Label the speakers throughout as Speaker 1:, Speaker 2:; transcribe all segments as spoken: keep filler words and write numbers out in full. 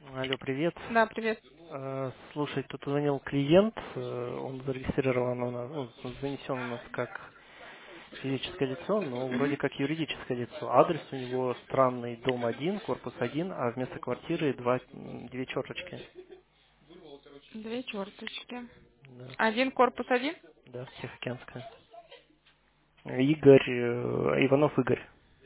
Speaker 1: Алло, привет.
Speaker 2: Да, привет.
Speaker 1: Э, Слушай, тут звонил клиент, э, он зарегистрирован у нас, ну, занесен у нас как физическое лицо, но вроде
Speaker 2: Мгм.
Speaker 1: как юридическое лицо. Адрес у него странный, дом один, корпус один, а вместо квартиры два, м, две черточки.
Speaker 2: Две черточки.
Speaker 1: Да,
Speaker 2: Один корпус один?
Speaker 1: да, Тихоокеанская. Игорь, э, Иванов Игорь.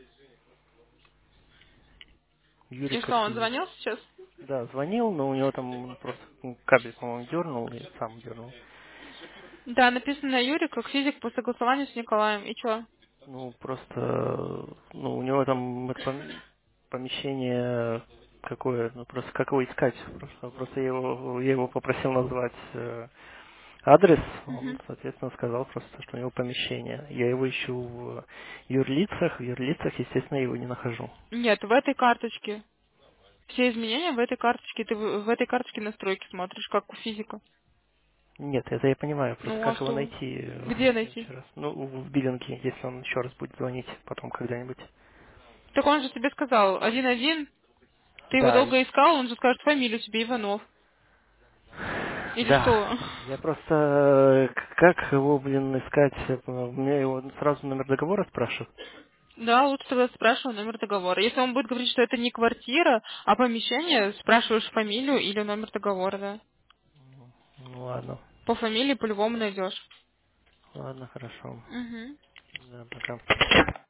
Speaker 2: И
Speaker 1: Юрик
Speaker 2: что,
Speaker 1: как
Speaker 2: он
Speaker 1: физик.
Speaker 2: звонил сейчас?
Speaker 1: Да, звонил, но у него там просто м, кабель, по-моему, дернул и сам дернул.
Speaker 2: Да, написано Юрий как физик по согласованию с Николаем. И что?
Speaker 1: Ну, просто, ну, у него там это пом- помещение какое, ну, просто как его искать? Просто, просто я его, я его попросил назвать э, адрес, он,
Speaker 2: Мгм.
Speaker 1: соответственно, сказал просто, что у него помещение. Я его ищу в юрлицах, в юрлицах, естественно, я его не нахожу.
Speaker 2: Нет, в этой карточке. Все изменения в этой карточке. Ты в в этой карточке настройки смотришь, как у физика.
Speaker 1: Нет, это я понимаю, просто
Speaker 2: Ну, а
Speaker 1: как его
Speaker 2: что?
Speaker 1: найти э,
Speaker 2: Где
Speaker 1: в
Speaker 2: найти?
Speaker 1: следующий раз? Ну, в биллинге, если он еще раз будет звонить потом когда-нибудь.
Speaker 2: Так он же тебе сказал, один-один. Ты его
Speaker 1: Да,
Speaker 2: долго искал, он же скажет фамилию тебе, Иванов. Или
Speaker 1: да.
Speaker 2: что?
Speaker 1: Я просто э, к- как его, блин, искать? э, У меня его сразу номер договора спрашивают.
Speaker 2: Да, лучше тогда спрашивай номер договора. Если он будет говорить, что это не квартира, а помещение, спрашиваешь фамилию или номер договора, да.
Speaker 1: Ну ладно,
Speaker 2: По фамилии по-любому найдешь.
Speaker 1: ладно, хорошо.
Speaker 2: Угу.
Speaker 1: Да, пока.